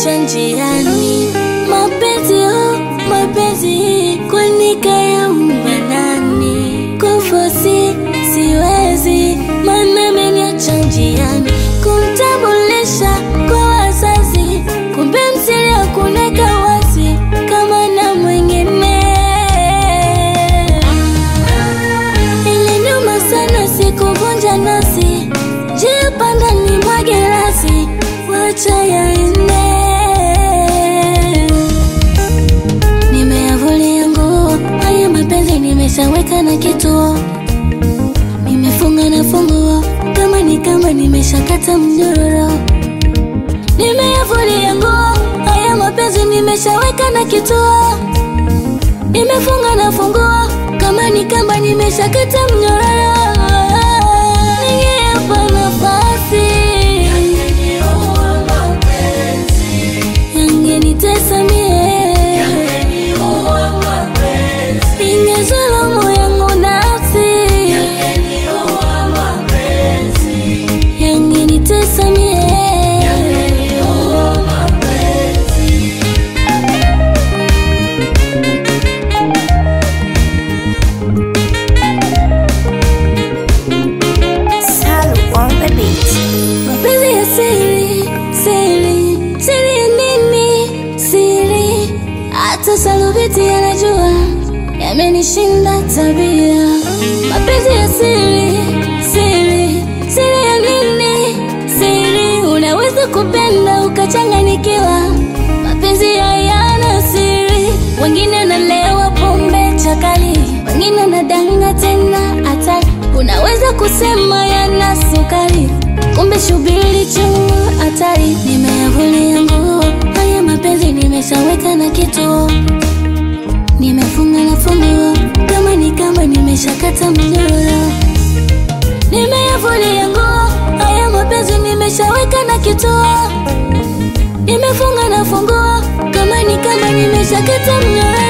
ameniacha njiani. Mapenzi oh, mapenzi kwani kayaumba nani? Kufosi siwezi, maana ameniacha njiani. Kumtambulisha kwa wazazi, kumbe msiri hakuneka wazi kama na mwingine. Iliniuma sana sikuvunja nasi, njia panda ni mwage rasi, wacha yaende. Nimeyavulia nguo, haya mapenzi nimeshaweka na kituo. Nimefunga na funguo, kama nimeshakata mnyororo. Nimeyavulia nguo, haya mapenzi nimeshaweka na kituo. Nimefunga na funguo, kama nimeshakata mnyororo. Ningeapa nafasi, yangenitesa mie, ingezulumu yangu nafsi, yangenitesa mie. Mapenzi ya siri, siri, siri ya nini? Siri, hata Salubiti anajua, yamenishinda tabia. Mapenzi ya siri, siri, siri ya nini? Siri, unaweza kupenda ukachanganyikiwa. Mapenzi hayana siri, wengine wanalewa pombe chakali, wengine wanadanga tena hatari. Unaweza kusema yana sukari, kumbe shubiri chungu hatari. Nimeyavulia nguo, haya mapenzi nimeshaweka na kituo. Nimefunga na funguo, kama nimeshakata mnyororo. Nimeyavulia nguo, haya mapenzi nimeshaweka na kituo. Nimefunga na funguo, kama nimeshakata mnyororo.